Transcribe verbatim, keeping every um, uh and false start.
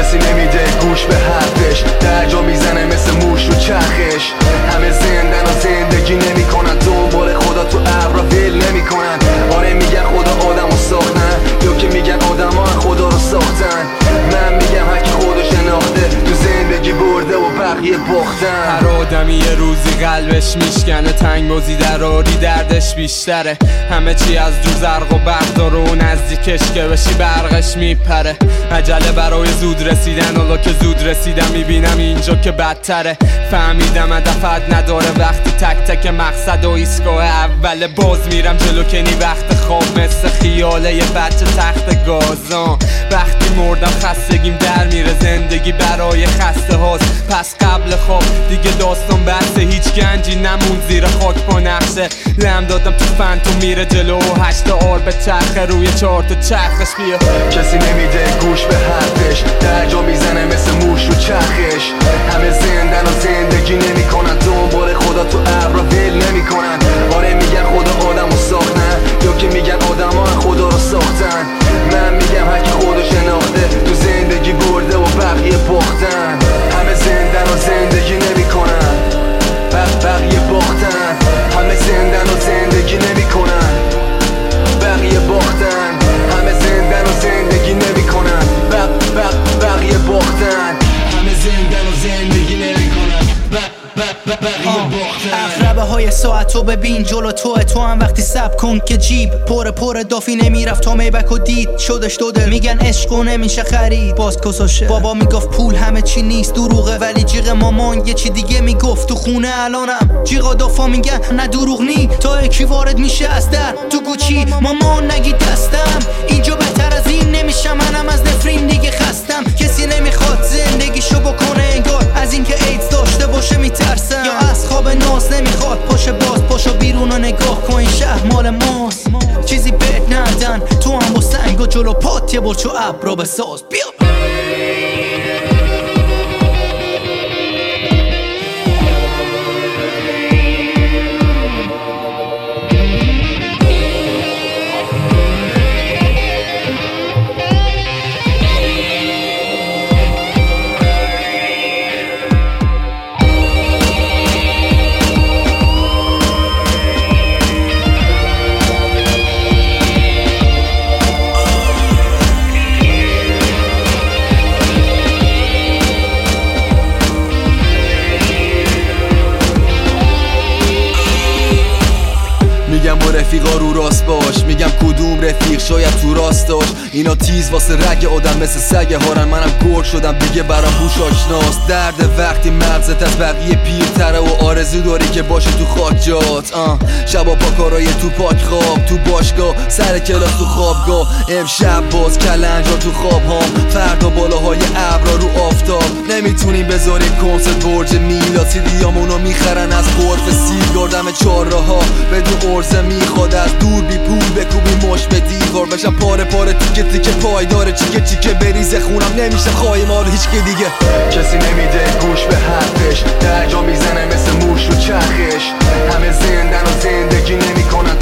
کسی نمیده گوش به حرفش، درجا میزنه مثل موش رو چرخش. همه زندن و زندگی نمیکنن، دنبال خدا تو ابر ول نمیکنن. آره میگن خدا آدمو ساختن، یا که میگن آدما خدا رو ساختن. من میگم هر کی خودو شناخته تو زندگی برده و بقیه باختن. هر آدمی یه روزی قلبش میشکنه، تنگ بازی دراری دردش بیشتره. همه چی از دور زرق و برق داره و نزدیکش که بشی برقش میپره. عجله برای زود رسیدن، حالا که زود رسیدم میبینم اینجا که بدتره. فهمیدم هدفت نداره وقتی تک تک مقصد و ایستگاه اول باز میرم جلو کنی وقت خواب مثل خیاله یه بچه تخت گازان. وقتی مردم خستگیم در میره، زندگی برای خسته هاست. پس قبل خواب دیگه داستان بسته، هیچ گنجی نمون زیر خاک با نقشه. لم دادم تو فنتو میره جلو و هشت آر به چرخه روی چهار تا چرخش. بیا کسی نمیده گوش به حرفش، درجا میزنه مثل موش رو چرخش. همه زندن و زندگی نمیکنن، دنبال خدا تو ابر ول نمیکنن. آره میگن خدا آدمو ساختن، یا که میگن آدما خدا رو ساختن. من میگم هر کی خودو شناخته تو زندگی برده و بقیه باختن. همه زندن و زندگی نمیکنن، بقیه باختن. همه زندن و زندگی نمیکنن، بقیه باختن. همه زندن و زندگی نمیکنن، بقیه باختن. همه زندن و زندگی نمیکنن، بقیه باختن. اقربه های ساعتو ببین جلو توه، تو هم وقتی سب کن که جیب پر پر دافی نمیرفت تا میبک و دید شدش دو دل. میگن عشقو نمیشه خرید باز کسوشه، بابا میگفت پول همه چی نیست دروغه، ولی جیغ مامان یه چی دیگه میگفت. تو خونه الانم جیغا دافا میگن نه دروغ نی، تا یکی وارد میشه از در تو گوچی. مامان نگی دستم اینجا بهتر از این نمیشه، منم از نفرین دیگه خستم. کسی نمیخواد زندگیشو بکنه انگار از اینکه ایدز داشته باشه میترسم، یا از خواب ناز نمیخواد پاشه باز. پاشو بیرون و نگاه کن این شهر مال ماست، چیزی بهت ندن تو هم با سنگ و جلو پات یه برچو ابرو بساز. بیا میگم با رفیقا رو راست باش، میگم کدوم رفیق شاید تو راست داشت. اینا تیز واسه رگ آدم مثل سگ هارن، منم گرگ شدم دیگه برام بوش آشناست. درد وقتی مغزت از بقیه پیرتره و آرزو داری که باشه تو خاک جات. آه شبا پا کارای تو پاک خواب، تو باشگاه سر کلاس تو خوابگاه. امشب باز کلنجا تو خواب هام، فردا بالاهای ابرا رو آفتاب. نمیتونیم بذاریم کنسرت برج میلاد، سیدیامونو میخرن از غرف سیگار دم چهارراها. بدون ارزه میخواد از دور بی پول بکوبی مش به دیوار، بشم پاره پاره تیکه تیکه پایداره، چیکه چیکه بریزه خونم نمیشه خواهی مال هیچ که دیگه. کسی نمیده گوش به حرفش، درجا میزنه مثل موش رو چرخش. همه زندن و زندگی نمیکنن،